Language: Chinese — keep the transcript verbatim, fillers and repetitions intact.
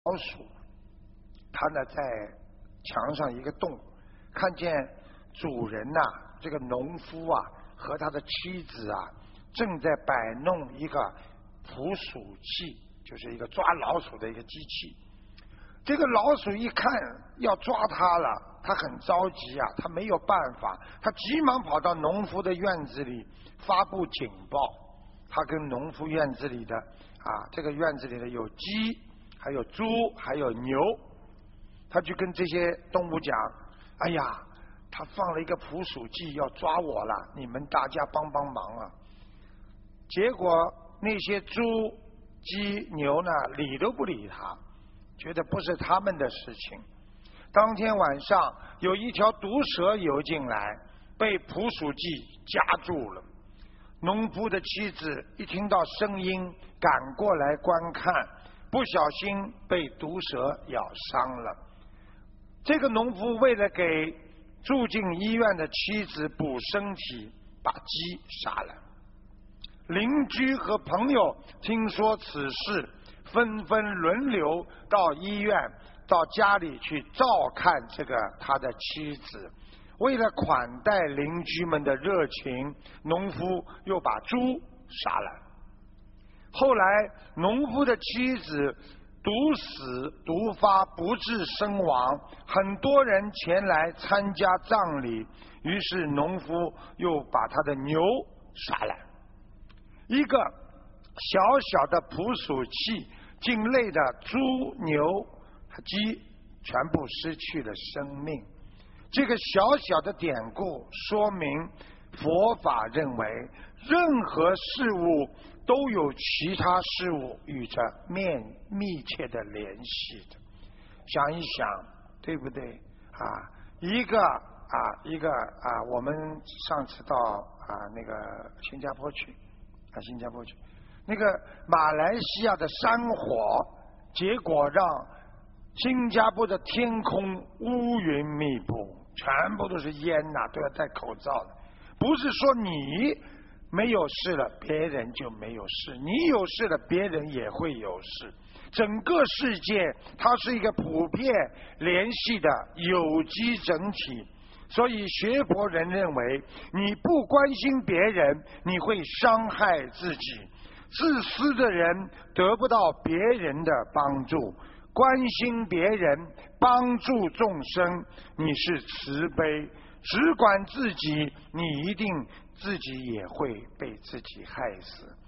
鼠，它呢在墙上一个洞，看见主人呐、啊，这个农夫啊和他的妻子啊正在摆弄一个捕鼠器，就是一个抓老鼠的一个机器。这个老鼠一看要抓它了，他很着急啊，他没有办法，他急忙跑到农夫的院子里发布警报。他跟农夫院子里的啊，这个院子里的有鸡，还有猪，还有牛，他就跟这些动物讲：哎呀，他放了一个捕鼠剂要抓我了，你们大家帮帮忙啊！结果那些猪、鸡、牛呢，理都不理他，觉得不是他们的事情。当天晚上有一条毒蛇游进来，被捕鼠剂夹住了。农夫的妻子一听到声音赶过来观看，不小心被毒蛇咬伤了。这个农夫为了给住进医院的妻子补身体，把鸡杀了。邻居和朋友听说此事，纷纷轮流到医院到家里去照看这个他的妻子。为了款待邻居们的热情，农夫又把猪杀了。后来农夫的妻子毒死毒发不治身亡，很多人前来参加葬礼，于是农夫又把他的牛杀了。一个小小的捕鼠器境内的猪、牛和鸡全部失去了生命。这个小小的典故说明，佛法认为任何事物都有其他事物与着面密切的联系的。想一想，对不对啊？一个啊，一个啊，我们上次到啊那个新加坡去啊，新加坡去，那个马来西亚的山火，结果让新加坡的天空乌云密布，全部都是烟呐、啊，都要戴口罩的。不是说你没有事了，别人就没有事；你有事了，别人也会有事。整个世界它是一个普遍联系的有机整体，所以学佛人认为，你不关心别人，你会伤害自己。自私的人得不到别人的帮助。关心别人，帮助众生，你是慈悲；只管自己，你一定自己也会被自己害死。